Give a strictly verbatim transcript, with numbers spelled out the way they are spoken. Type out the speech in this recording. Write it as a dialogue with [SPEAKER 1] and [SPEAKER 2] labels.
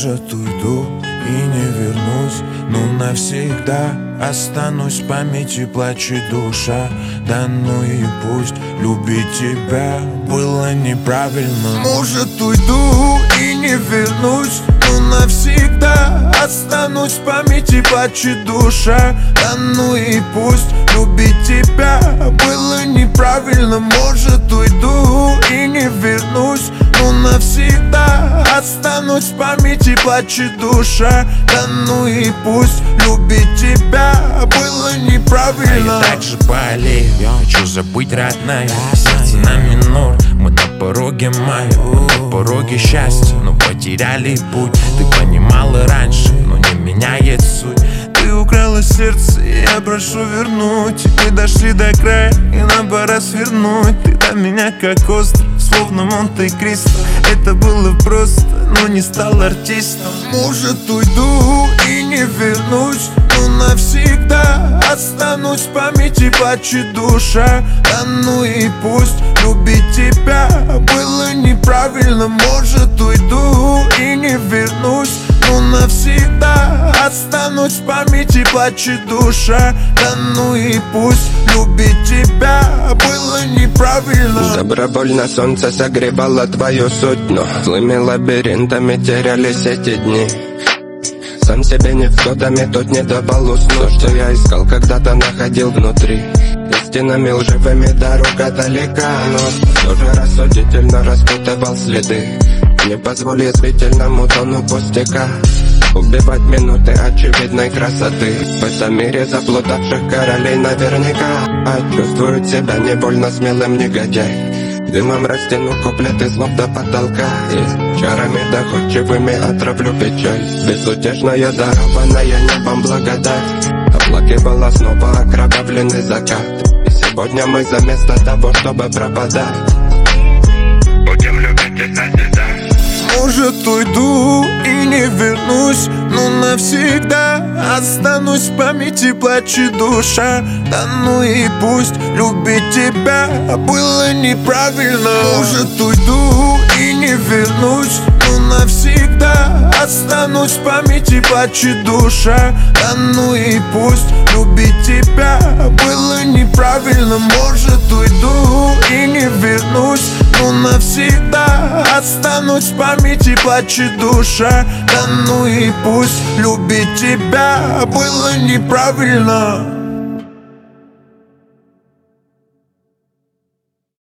[SPEAKER 1] Может, уйду и не вернусь, но навсегда останусь в памяти, плачет душа. Да ну и пусть, любить тебя было неправильно. Может, уйду и не вернусь, но навсегда останусь в памяти, плачет душа. Да ну и пусть, любить тебя было неправильно. Может, уйду и не вернусь, но навсегда останусь в памяти, плачет душа. Да ну и пусть, любить тебя было неправильно.
[SPEAKER 2] А я так же болею, хочу забыть, родная. Сердце на минор, мы на пороге мая, мы на пороге счастья, но потеряли путь. Ты понимала раньше, но не меняет суть.
[SPEAKER 1] Ты украла сердце, и я прошу вернуть. Мы дошли до края, и нам пора свернуть. Ты до меня как остров, словно Монте-Кристо. Это было просто, но не стал артистом. Может, уйду и не вернусь, но навсегда останусь в памяти, плачет душа. Да ну и пусть, любить тебя было неправильно. Может, уйду и не вернусь, но навсегда останусь в памяти, плачет душа. Да ну и пусть, любить тебя было неправильно.
[SPEAKER 3] Добровольно солнце согревало твою суть, но злыми лабиринтами терялись эти дни. Сам себе невзгодами тут не давал уснуть. Что я искал, когда-то находил внутри. Истинами лживыми дорога далека, но все же рассудительно распутывал следы. Не позволь язвительному тону пустяка убивать минуты очевидной красоты. В этом мире заплутавших королей наверняка. А чувствует себя не больно смелым негодяй. Дымом растяну куплеты слов до потолка, и чарами доходчивыми отравлю печаль. Безутешная дарованная небом благодать оплакивала снова окровавленный закат. И сегодня мы за место того, чтобы пропадать, будем любить и созидать.
[SPEAKER 1] Может, уйду и не вернусь, но навсегда останусь в памяти, плачет душа. Да ну и пусть, любить тебя было неправильно. Может, уйду и не вернусь, но навсегда останусь в памяти, плачет душа. Да ну и пусть, любить тебя было неправильно. Может, уйду и не вернусь, но навсегда останусь в памяти, плачет душа. Да ну и пусть, любить тебя было неправильно.